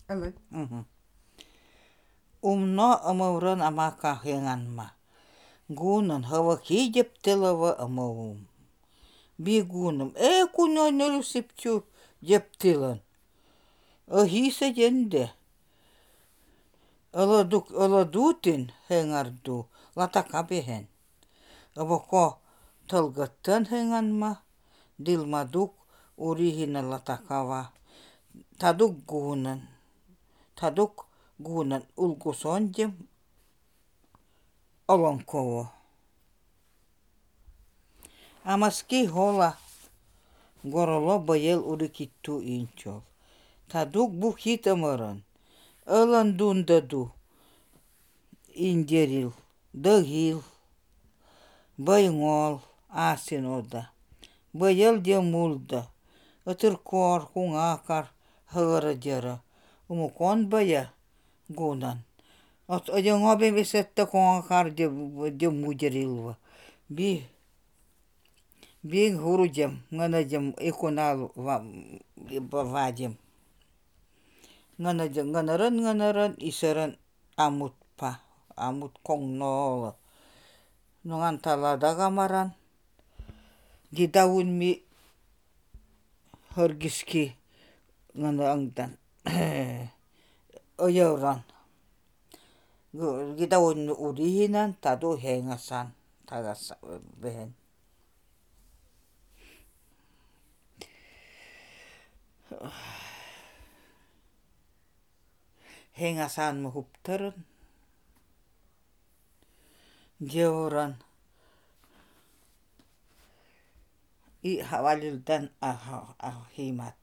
Evet. Умно ымыврын амака хеŋанма. Гунын хывыки дептылывы ымывум. Бигуным, кунёнёлю сыптю дептылын. Ыхисы денде. Ылыдутин хеŋарду латака бехен. Ыбыко тылгыттын хеŋанма, дилмадук урихина латакава. Тадук гунын улгусондем олонково. Амаски хола гороло быйыл урикитту инчол. Тадук бухит ымырын. Ылын дундаду индерил, дыгил, быйңол, асин ода. Быйыл де мулда. Ытыркор, хуңакар, хыгыры дері. Умукон быя гунан. Одеңо бемесетті хуңакар де мудерилва. Би хурудем, ngănădем икунал вадем. Ngăнărăн исерен амутпа, амут коңнолы. Нуңан таладага маран, дидауынми хыргиски ngăнăңдан ыйăвран. Дидауынми урихинан таду хеңасан тагаса бехен. Хеңасанмы хуптырын, деуран и хавалилдан ахимат.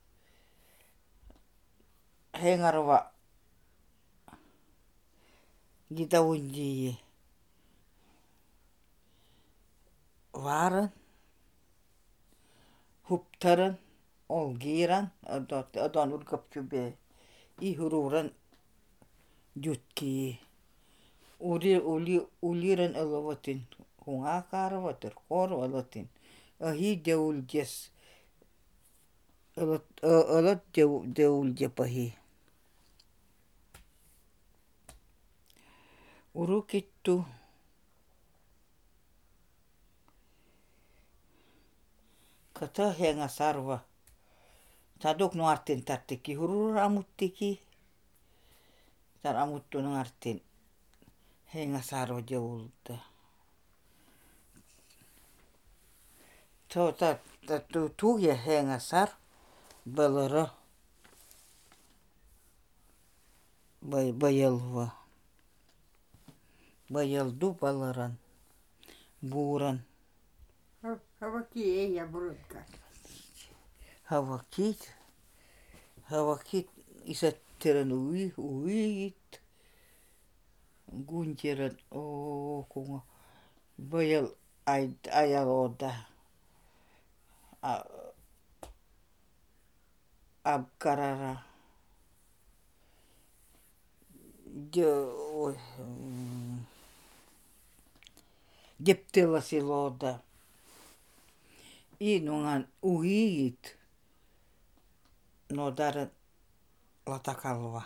Хеңарва дидауындии варын, хуптырын, олгиран, одан ургапчубе, и хуруран дютки. Улиран ылывытын, хуңа карыватыр, кор ылытын. Ахи деулдес, ылыт деулдеп ахи. Уру китту. Кыты хеңасарва. Тадук нуартын таттыки, хурур амуттики. Тар амуттунун артын хеңасарва деулда. Туге хеңасар былыры быйылва. Быйылду былырын, бурын. Havaki ja brudkas. Havakit isätterän uigit. Gunterän kunga băyăl ajaloda. Abkarara. Deptelasiloda. Inungan uigit. Nodarın latakalva.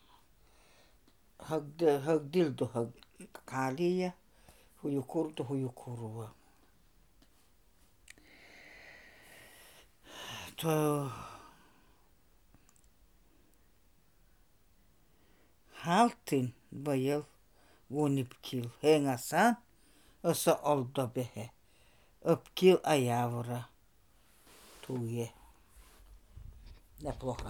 Hagdildu hagkaliya. Huyukurva. Haltin băyăl unipkil. Hengăsan ăsă oldo behe. Ăpkil ayavra. Tuye. Неплохо.